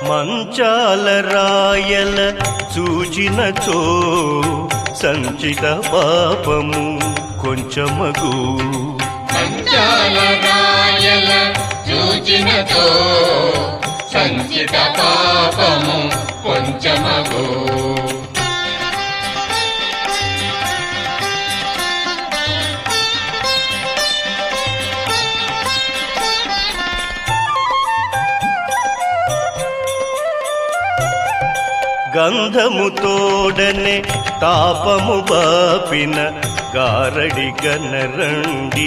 మంచాల రాయల చూచినచో సంచిత పాపము కొంచెమగు. మంచాల రాయల చూచినచో సంచిత పాపము కొంచెమగు. గంధము తోడనే తాపము బాపిన గారడి గనరండి.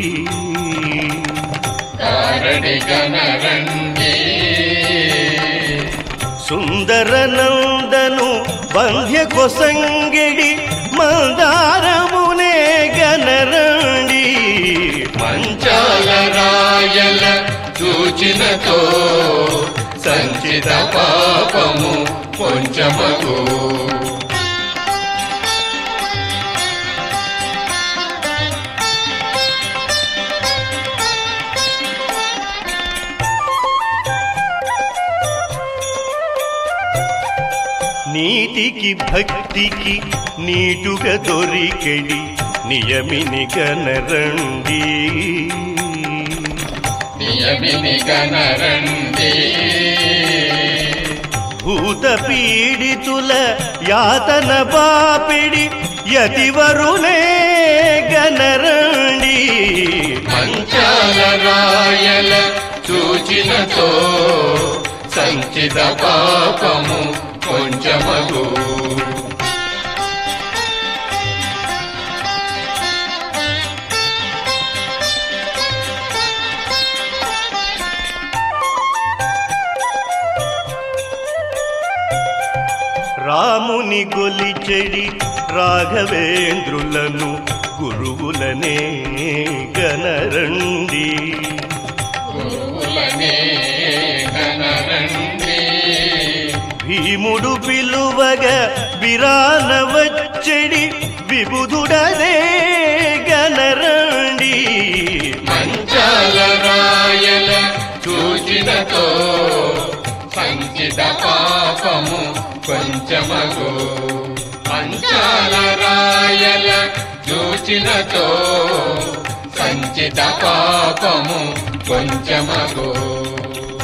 గారడి గనరండి. సుందర నందను బంధ్య కొసంగిడి మందారమునే గనరండి. మంచాల రాయల చూచినతో సంచిత పాపము కొంచెమగు. నీతికి భక్తికి నీటుగా దొరికెడి నియమిని గనరండి. నియమిని గనరండి. భూత పీడితుల యాతన బాపిడి యతివరునే గనరండి. మంచాల రాయల చూచినతో సంచిత పాపము కొంచెమగు. రాముని గొలిచెడి రాఘవేంద్రులను గురువులనే గనరండి. గురువులనే గనరండి. భీముడు పిలువగా బిరాన వచ్చెడి విబుధుడనే గనరండి. మంచాల రాయల చూచినతో సంచిత పాపము కొంచెమగు. మంచాల రాయల చూచినతో సంచిత పాపము కొంచెమగు.